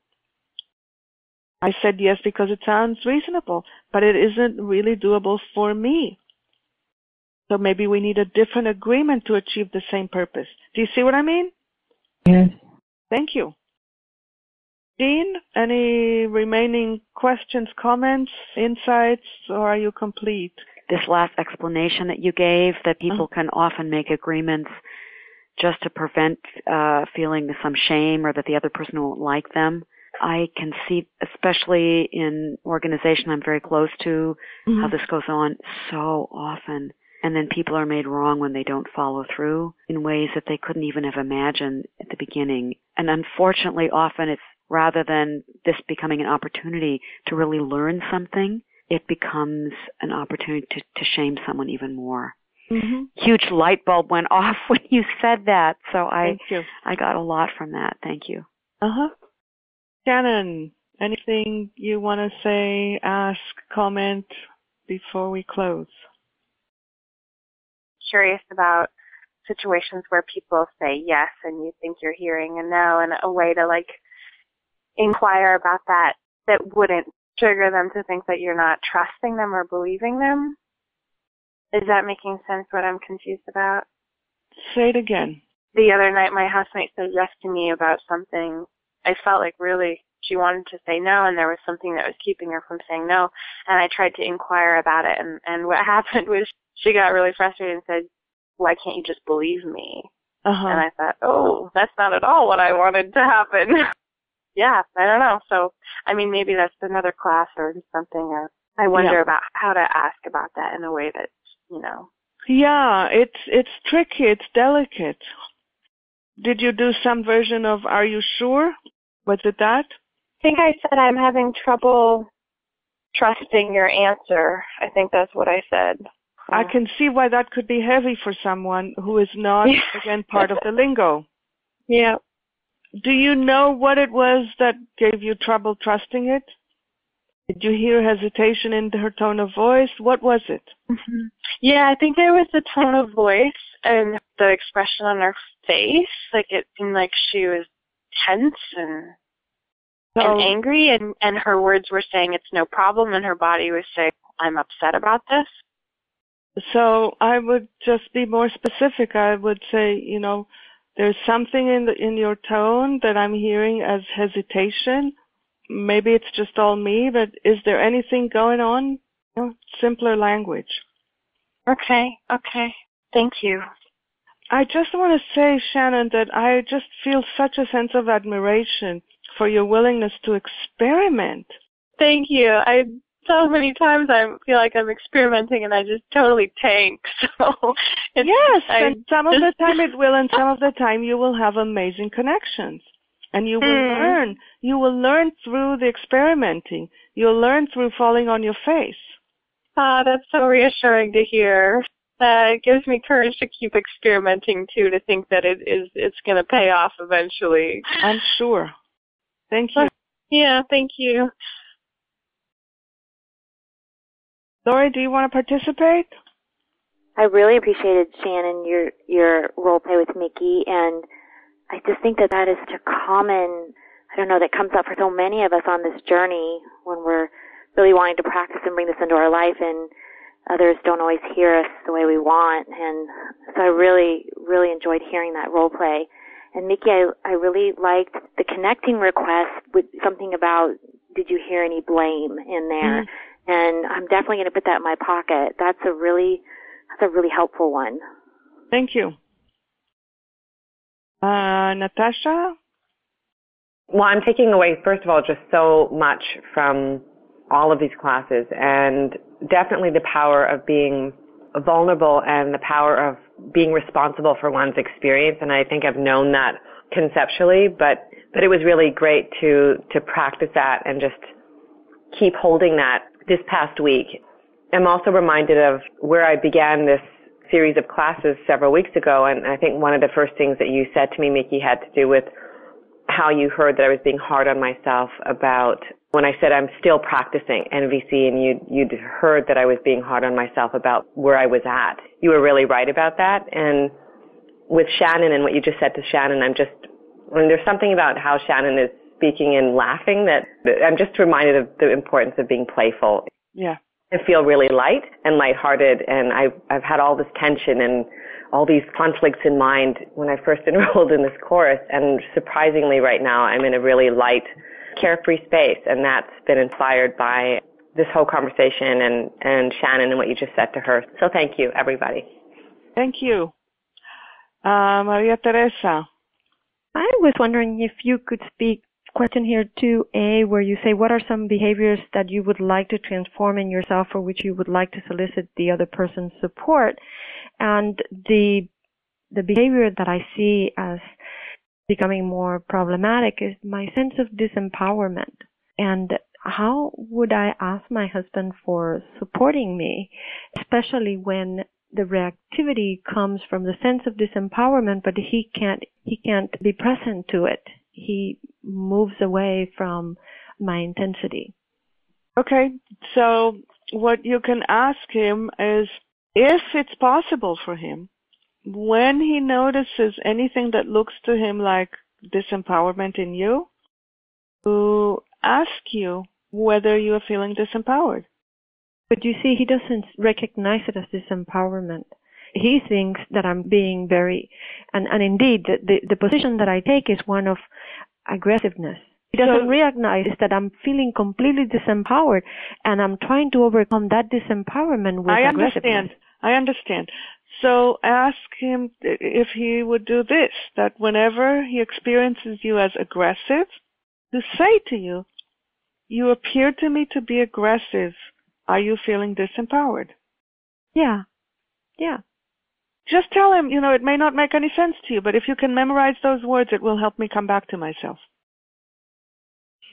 I said yes because it sounds reasonable, but it isn't really doable for me. So maybe we need a different agreement to achieve the same purpose. Do you see what I mean? Yes. Thank you. Jean, any remaining questions, comments, insights, or are you complete? This last explanation that you gave, that people uh-huh. can often make agreements just to prevent uh, feeling some shame or that the other person won't like them. I can see, especially in organization I'm very close to, mm-hmm. how this goes on so often. And then people are made wrong when they don't follow through in ways that they couldn't even have imagined at the beginning. And unfortunately, often it's rather than this becoming an opportunity to really learn something, it becomes an opportunity to, to shame someone even more. Mm-hmm. Huge light bulb went off when you said that. So I, Thank you. I got a lot from that. Thank you. Uh-huh. Shannon, anything you want to say, ask, comment before we close? Curious about situations where people say yes and you think you're hearing a no, and a way to like inquire about that that wouldn't trigger them to think that you're not trusting them or believing them. Is that making sense, what I'm confused about? Say it again. The other night my housemate said yes to me about something. I felt like really she wanted to say no, and there was something that was keeping her from saying no, and I tried to inquire about it, and, and what happened was she got really frustrated and said, why can't you just believe me? Uh-huh. And I thought, oh, that's not at all what I wanted to happen. Yeah, I don't know. So, I mean, maybe that's another class or something. Or I wonder yeah. about how to ask about that in a way that's, you know. Yeah, it's it's tricky. It's delicate. Did you do some version of "Are you sure"? Was it that? I think I said I'm having trouble trusting your answer. I think that's what I said. I can see why that could be heavy for someone who is not, again, part of the lingo. Yeah. Do you know what it was that gave you trouble trusting it? Did you hear hesitation in her tone of voice? What was it? Mm-hmm. Yeah, I think it was the tone of voice and the expression on her face. Like, it seemed like she was tense and, so, and angry, and, and her words were saying it's no problem, and her body was saying, I'm upset about this. So I would just be more specific. I would say, you know, there's something in the, in your tone that I'm hearing as hesitation. Maybe it's just all me, but is there anything going on? You know, simpler language. Okay, okay. Thank you. I just want to say, Shannon, that I just feel such a sense of admiration for your willingness to experiment. Thank you. I so many times I feel like I'm experimenting and I just totally tank. So it's, yes, I and some just... of the time it will, and some of the time you will have amazing connections. And you will mm. learn. You will learn through the experimenting. You'll learn through falling on your face. Ah, that's so reassuring to hear. Uh, it gives me courage to keep experimenting too, to think that it is it's going to pay off eventually. I'm sure. Thank you. Yeah, thank you. Lori, do you want to participate? I really appreciated, Shannon, your your role play with Mickey, and I just think that that is such a common, I don't know, that comes up for so many of us on this journey when we're really wanting to practice and bring this into our life, and others don't always hear us the way we want. And so I really, really enjoyed hearing that role play. And Mickey, I, I really liked the connecting request with something about, did you hear any blame in there? Mm-hmm. And I'm definitely going to put that in my pocket. That's a really, that's a really helpful one. Thank you. Uh, Natasha? Well, I'm taking away, first of all, just so much from all of these classes, and definitely the power of being vulnerable and the power of being responsible for one's experience. And I think I've known that conceptually, but, but it was really great to, to practice that and just keep holding that this past week. I'm also reminded of where I began this series of classes several weeks ago, and I think one of the first things that you said to me, Mickey, had to do with how you heard that I was being hard on myself about when I said I'm still practicing N V C, and you'd, you'd heard that I was being hard on myself about where I was at. You were really right about that. And with Shannon and what you just said to Shannon, I'm just, I mean, there's something about how Shannon is speaking and laughing that I'm just reminded of the importance of being playful. Yeah. I feel really light and lighthearted, and I've, I've had all this tension and all these conflicts in mind when I first enrolled in this course, and surprisingly right now I'm in a really light, carefree space, and that's been inspired by this whole conversation and, and Shannon and what you just said to her. So thank you, everybody. Thank you. Uh, Maria Teresa. I was wondering if you could speak question here two A, where you say, what are some behaviors that you would like to transform in yourself for which you would like to solicit the other person's support? And the the behavior that I see as becoming more problematic is my sense of disempowerment. And how would I ask my husband for supporting me, especially when the reactivity comes from the sense of disempowerment, but he can't he can't be present to it. He moves away from my intensity. Okay, so what you can ask him is, if it's possible for him, when he notices anything that looks to him like disempowerment in you, to ask you whether you are feeling disempowered. But you see, he doesn't recognize it as disempowerment. He thinks that I'm being very, and, and indeed, the, the, the position that I take is one of aggressiveness. He doesn't so, recognize that I'm feeling completely disempowered, and I'm trying to overcome that disempowerment with I aggressiveness. understand. I understand. So ask him if he would do this, that whenever he experiences you as aggressive, to say to you, you appear to me to be aggressive. Are you feeling disempowered? Yeah. Yeah. Just tell him, you know, it may not make any sense to you, but if you can memorize those words, it will help me come back to myself.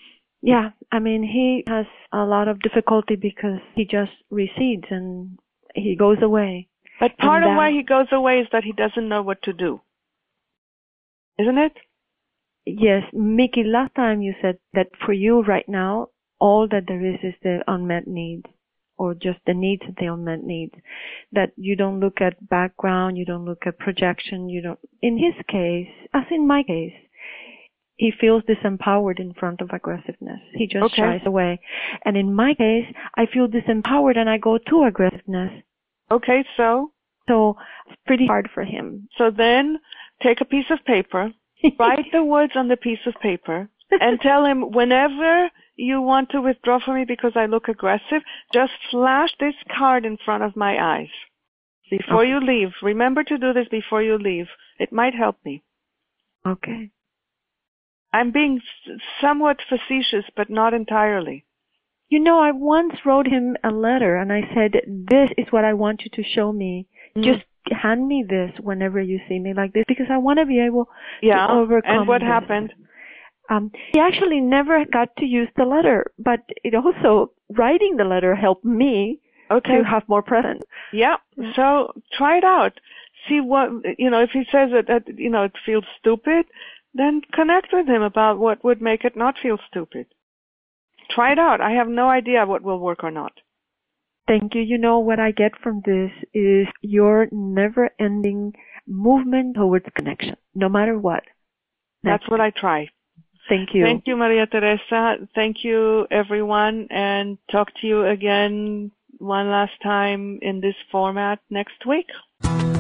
Yeah, I mean, he has a lot of difficulty because he just recedes, and he goes away. But part And of why that- he goes away is that he doesn't know what to do. Isn't it? Yes, Mickey, last time you said that for you right now, all that there is is the unmet needs, or just the needs and the unmet needs. That you don't look at background, you don't look at projection, you don't. In his case, as in my case, he feels disempowered in front of aggressiveness. He just Okay. shies away. And in my case, I feel disempowered and I go to aggressiveness. Okay, so? So it's pretty hard for him. So then, take a piece of paper, write the words on the piece of paper, and tell him whenever you want to withdraw from me because I look aggressive, just flash this card in front of my eyes before Okay. you leave. Remember to do this before you leave. It might help me. Okay. I'm being s- somewhat facetious, but not entirely. You know, I once wrote him a letter and I said, this is what I want you to show me. Mhm. Just hand me this whenever you see me like this because I want to be able Yeah, to overcome and what this. happened? Um, he actually never got to use the letter, but it also, writing the letter helped me Okay. to have more presence. Yeah. So try it out. See what, you know, if he says that, that, you know, it feels stupid, then connect with him about what would make it not feel stupid. Try it out. I have no idea what will work or not. Thank you. You know, what I get from this is your never-ending movement towards connection, no matter what. That's what I try. Thank you. Thank you, Maria Teresa. Thank you, everyone, and talk to you again one last time in this format next week.